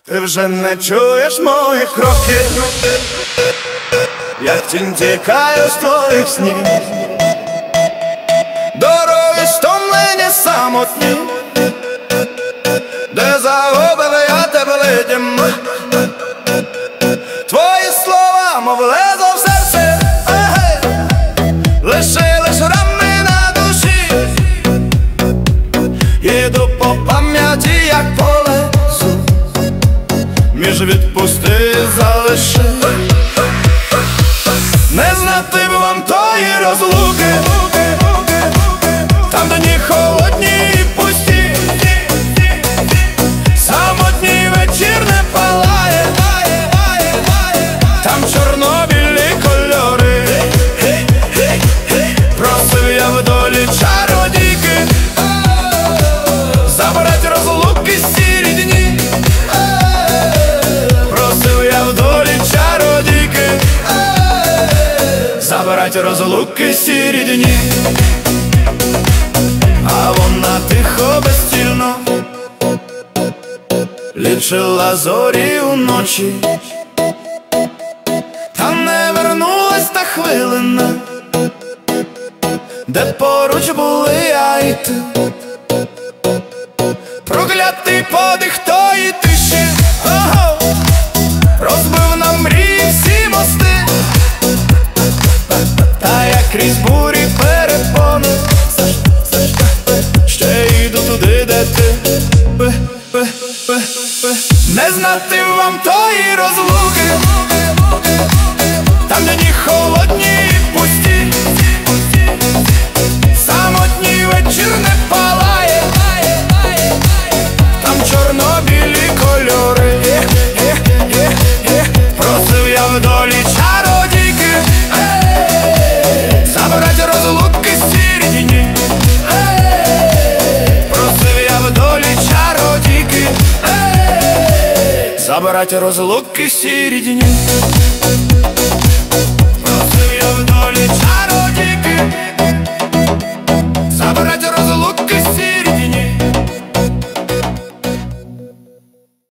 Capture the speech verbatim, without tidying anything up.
Ти вже не чуєш моїх кроків, як тінь тікаю з твоїх снів. Дороги стомлені самотні, де загубив я тебе летім. Твої слова, мов лезо в серце, лишили шрами на душі. Їду по пам'яті, як по лесу, між відпусти залиши. Не знати б вам тої розлуки, там дні холодні і пусті, самотній вечір не палає, там чорно-білі кольори. Просив я в долі чародійки забрать розлуки сірі дні. Просив я в долі чародійки забрать розлуки сірі дні. А вона тихо, безцільно лічила зорі уночі, та не вернулась та хвилина, де поруч були я і ти. Проклятий подих тої тиші, ого, розбив на мрії всі мости. Та я крізь бурі перепони ще йду туди, де ти. Не знати вам тої розлуки, там дні холодні і пусті, самотній вечір не палає, там чорно-білі кольори. Просив я в долі чародійки забрать розлуки сірі дні. Просив я в долі чародійки забрать розлуки сірі дні.